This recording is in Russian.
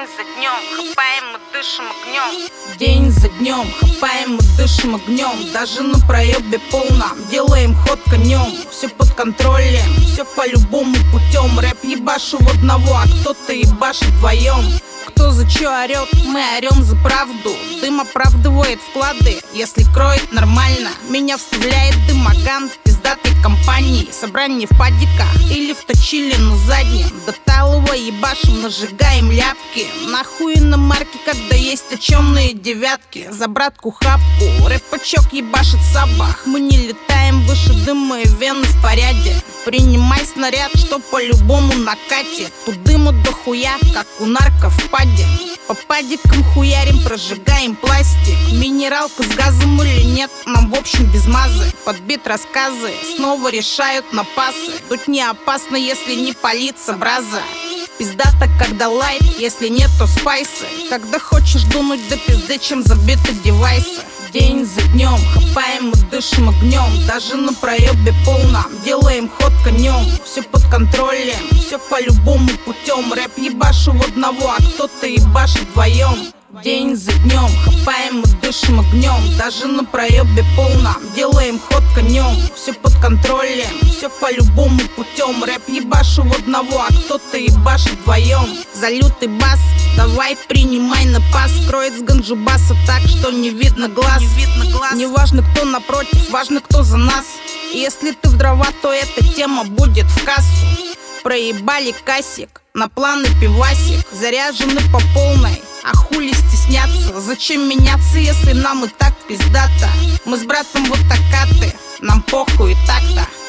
День за днем хапаем и дышим огнем. День за днем хапаем и дышим огнем. Даже на проебе полном делаем ход конем. Все под контролем, все по-любому путем. Рэп ебашу в одного, а кто-то ебашит вдвоем. Кто за чё орёт, мы орём за правду. Дым оправдывает вклады, если кроет нормально. Меня вставляет дымоган в пиздатой компании. Собрание в падиках или вточили на заднем. До талого ебашим, нажигаем ляпки. Нахуй на марке, когда есть очёмные девятки. За братку хапку, рэпачок ебашит сабах. Мы не летаем выше дыма и вены в порядке. Принимай снаряд, что по-любому накатит. Тут дыма дохуя, как у нарков в паде. По падикам хуярим, прожигаем пластик. Минералка с газом или нет, нам в общем без мазы. Подбит рассказы, снова решают на пасы. Тут не опасно, если не палится браза. Пиздата, когда лайт, если нет, то спайсы. Когда хочешь дунуть до пизды, чем забиты девайсы. День за днем хапаем и дышим огнем. Даже на проебе полном делаем ход конем. Все под контролем, все по-любому путем. Рэп ебашу в одного, а кто-то ебашит вдвоем. День за днем хапаем и дышим огнем. Даже на проебе полном делаем ход конем. Все под контролем, все по-любому путем. Рэп ебашу в одного, а кто-то ебашит вдвоем. За лютый бас давай принимай на пас. Кроет с ганджубаса так, что не видно глаз. Не важно, кто напротив, важно, кто за нас. И если ты в дрова, то эта тема будет в кассу. Проебали кассик, на планы пивасик. Заряжены по полной, а хули стесняться? Зачем меняться, если нам и так пиздата? Мы с братом вот такаты, нам похуй и так-то.